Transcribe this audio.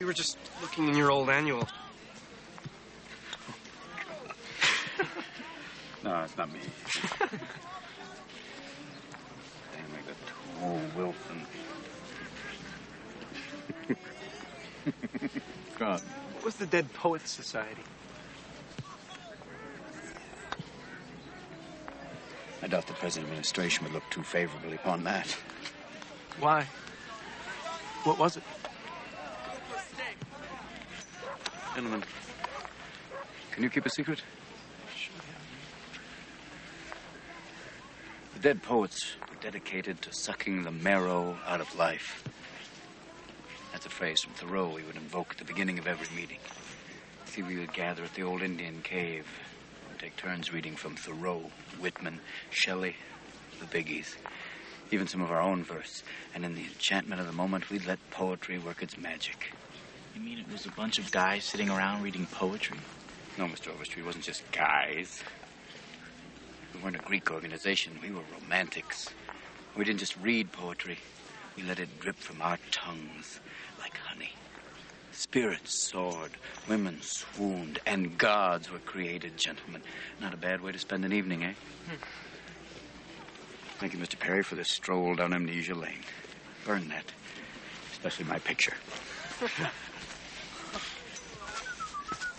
were just looking in your old annual. No, it's not me. Damn, I got Tooel Wilson. God. What was the Dead Poets Society? I doubt the present administration would look too favorably upon that. Why? What was it? Gentlemen, can you keep a secret? The Dead Poets were dedicated to sucking the marrow out of life. That's a phrase from Thoreau we would invoke at the beginning of every meeting. See, we would gather at the old Indian cave and take turns reading from Thoreau, Whitman, Shelley, the biggies, even some of our own verse. And in the enchantment of the moment, we'd let poetry work its magic. You mean it was a bunch of guys sitting around reading poetry? No, Mr. Overstreet, it wasn't just guys. We weren't a Greek organization. We were romantics. We didn't just read poetry. We let it drip from our tongues like honey. Spirits soared, women swooned, and gods were created, gentlemen. Not a bad way to spend an evening, eh? Thank you, Mr. Perry, for this stroll down Amnesia Lane. Burn that. Especially my picture.